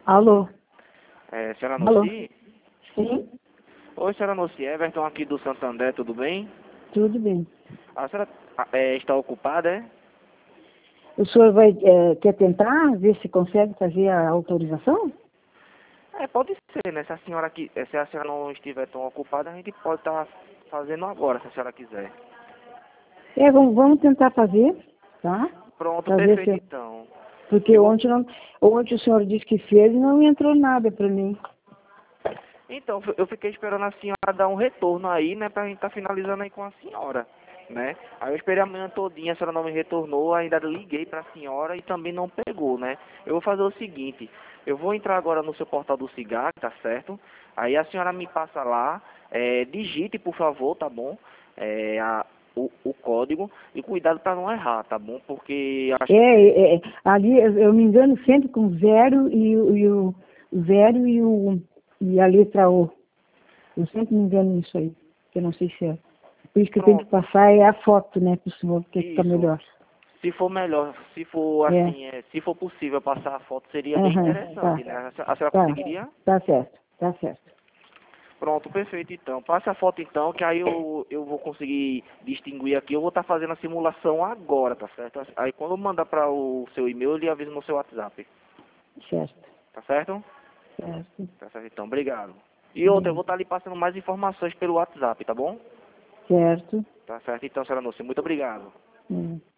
Alô? Senhora Alô? Noci? Sim, Oi, senhora Noci, Everton aqui do Santander, tudo bem? tudo bem. A senhora está ocupada, é? O senhor quer tentar ver se consegue fazer a autorização? Pode ser, né? Se a senhora não estiver tão ocupada, a gente pode estar fazendo agora, se a senhora quiser. Vamos tentar fazer, tá? Pronto, Para ver perfeito se... então. Porque Eu vou... ontem o senhor disse que fez e não entrou nada para mim. Então, eu fiquei esperando a senhora dar um retorno aí, né? Pra gente estar finalizando aí com a senhora, né? Aí eu esperei a manhã todinha, a senhora não me retornou, ainda liguei pra senhora e também não pegou, né? Eu vou fazer o seguinte, eu vou entrar agora no seu portal do cigarro, tá certo? Aí a senhora me passa lá, digite, por favor, tá bom? O código e cuidado para não errar, tá bom? Porque acho que Ali eu me engano sempre com zero e o zero e a letra O. Eu sempre me engano nisso aí, que eu não sei se é. Por isso que eu tenho que pronto, passar a foto, né, para o senhor, porque fica isso. melhor. Se for melhor, se for É, assim, se for possível passar a foto, seria bem aham, interessante, tá, né? A senhora tá, conseguiria? tá certo, tá certo. Pronto, perfeito então. Passe a foto então, que aí eu vou conseguir distinguir aqui. Eu vou estar fazendo a simulação agora, tá certo? Aí quando eu mandar para o seu e-mail, eu lhe aviso no seu WhatsApp. Certo, Tá certo? certo. Tá certo então, obrigado. E outra, eu Obrigada. vou estar lhe passando mais informações pelo WhatsApp, tá bom? Certo. Tá certo então, senhora Noce. Muito obrigado. É.